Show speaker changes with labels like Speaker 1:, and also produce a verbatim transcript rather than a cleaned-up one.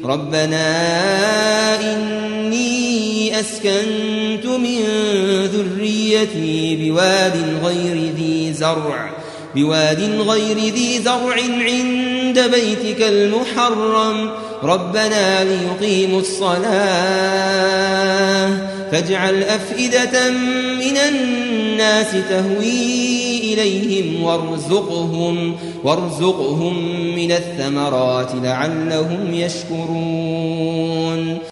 Speaker 1: ربنا إني أسكنت من ذريتي بواد غير ذي زرع بواد غير ذي زرع عند بيتك المحرم ربنا ليقيموا الصلاة فاجعل أفئدة من الناس تهوي إليهم وارزقهم, وارزقهم من الثمرات لعلهم يشكرون